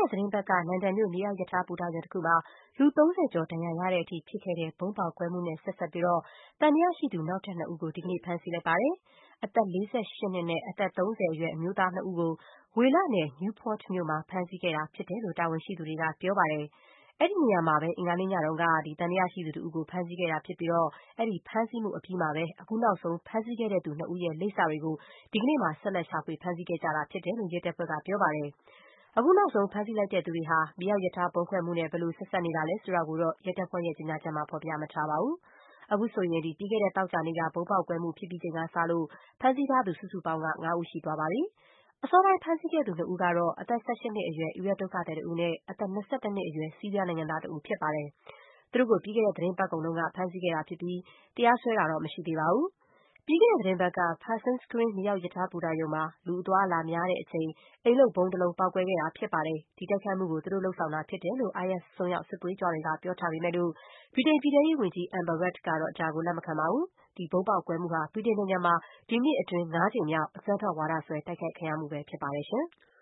တဲ့သီတင်းပတ်က လန်ဒန်မြို့ မြေအောက်ရထားဘူတာရုံတခုမှာ လူ 30 ကျော် ဒဏ်ရာရတဲ့အထိ ဖြစ်ခဲ့တဲ့ ဗုံးပေါက်ကွဲမှုနဲ့ ဆက်စပ်ပြီး သံသယရှိသူ နောက်ထပ် 2 ဦးကို ဒီကနေ့ ဖမ်းဆီးလိုက်ပါတယ်။ အသက် ၄၈ နှစ်နဲ့ အသက် 30 အရွယ် အမျိုးသား 2 ဦးကို ဝေလနယ် Newport မြို့မှာ ဖမ်းဆီးခဲ့တာဖြစ်တယ်လို့ တာဝန်ရှိသူတွေက ပြောပါတယ်။ အဲဒီနေရာမှာပဲ အင်္ဂါနေ့ညတုန်းက သံသယရှိသူတဦးကို ဖမ်းဆီးခဲ့တာဖြစ်ပြီး အဲဒီဖမ်းဆီးမှုအပြီးမှာပဲ အခုနောက်ဆုံး ဖမ်းဆီးခဲ့သူ 2 ဦးရဲ့ လိပ်စာတွေကို ဒီကနေ့မှာ ဆက်လက် ရှာဖွေ ဖမ်းဆီးခဲ့ကြတာဖြစ်တယ်လို့ ရဲတပ်ဖွဲ့က ပြောပါတယ်။ အခုနောက်ဆုံး ဖမ်းဆီးလိုက်တဲ့သူတွေဟာ မြေအောက်ရထား ဗုံးခွဲမှုနဲ့ ဘယ်လို ဆက်စပ်နေတာလဲဆိုတာကိုတော့ ရဲတပ်ဖွဲ့ရဲ့ ကြေညာချက်မှာ ဖော်ပြမထားပါဘူး။ အခုဆိုရင် ပြီးခဲ့တဲ့ သောကြာနေ့က ဗုံးပေါက်ကွဲမှု ဖြစ်ပြီးချိန်ကစလို့ ဖမ်းဆီးထားသူ စုစုပေါင်းက 5 ဦး ရှိသွားပါပြီ။ အစောပိုင်း ဖမ်းဆီးခဲ့သူ 2 ဦးကတော့ အသက် ၁၈ နှစ်အရွယ် အီရတ်ဒုက္ခသည်တဦးနဲ့ အသက် ၂၁ နှစ်အရွယ် ဆီးရီးယားနိုင်ငံသားတဦး ဖြစ်ပါတယ်။ သူတို့ကို ပြီးခဲ့တဲ့ သီတင်းပတ်ကုန်တုန်းက ဖမ်းဆီးခဲ့တာဖြစ်ပြီး တရားစွဲတာတော့ မရှိသေးပါဘူး။ ပြီးခဲ့တဲ့ သီတင်းပတ်က Parsons Green မြေအောက်ရထားဘူတာရုံမှာ လူအသွားအလာများချိန် အိမ်လုပ်ဗုံးတလုံး ပေါက်ကွဲခဲ့တာ ဖြစ်ပါတယ်။ ဒီတိုက်ခိုက်မှုကို သူတို့လုပ်ဆောင်တာဖြစ်တယ်လို့ IS အစွန်းရောက် စစ်သွေးကြွတွေက ပြောထားပေမဲ့ ဗြိတိန်ပြည်ထဲရေးဝန်ကြီး Amber Rudd ကတော့ ဒါကို လက်မခံပါဘူး။ ဒီဗုံးပေါက်ကွဲမှုဟာ ဗြိတိန်နိုင်ငံမှာ ဒီနှစ်အတွင်း 5 ကြိမ်မြောက် အကြမ်းဖက်ဝါဒစွဲ တိုက်ခိုက်ခံရမှုပဲ ဖြစ်ပါတယ်။